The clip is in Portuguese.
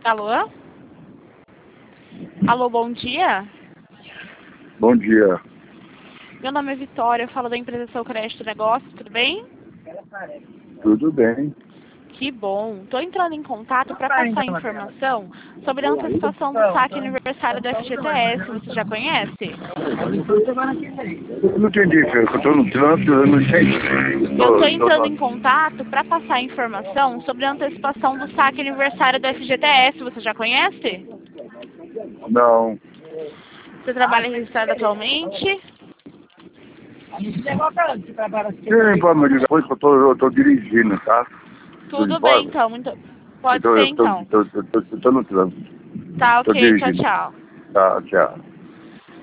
Alô? Alô, bom dia. Bom dia. Meu nome é Vitória, eu falo da empresa Seu Crédito Negócio, tudo bem? Tudo bem. Que bom. Estou entrando em contato para passar informação sobre a antecipação do saque aniversário do FGTS. Você já conhece? Eu não entendi, filho. Eu estou no trânsito, eu não entendi. Eu estou entrando em contato para passar informação sobre a antecipação do saque aniversário do FGTS. Você já conhece? Não. Você trabalha registrado atualmente? Sim, pode me ligar depois que eu tô dirigindo, tá? Tudo bem, então. Pode ser, então. Eu tô no trânsito. Tá, Tô ok. Tchau, dirigindo. tchau. Tá, tchau.